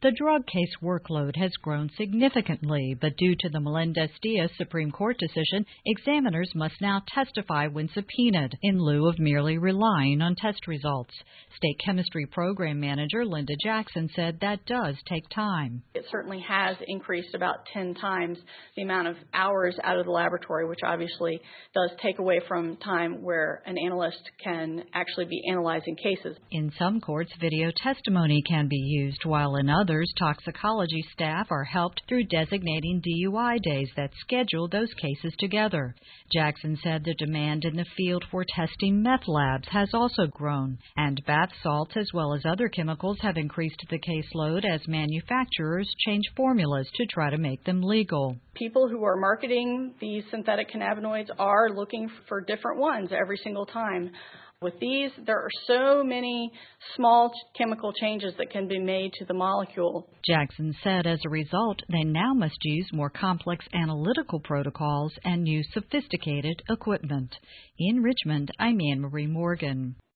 The drug case workload has grown significantly, but due to the Melendez-Diaz Supreme Court decision, examiners must now testify when subpoenaed, in lieu of merely relying on test results. State Chemistry Program Manager Linda Jackson said that does take time. It certainly has increased about 10 times the amount of hours out of the laboratory, which obviously does take away from time where an analyst can actually be analyzing cases. In some courts, video testimony can be used, while in others, toxicology staff are helped through designating DUI days that schedule those cases together. Jackson said the demand in the field for testing meth labs has also grown, and bath salts as well as other chemicals have increased the caseload as manufacturers change formulas to try to make them legal. People who are marketing these synthetic cannabinoids are looking for different ones every single time. With these, there are so many small chemical changes that can be made to the molecule. Jackson said as a result, they now must use more complex analytical protocols and use sophisticated equipment. In Richmond, I'm Anne Marie Morgan.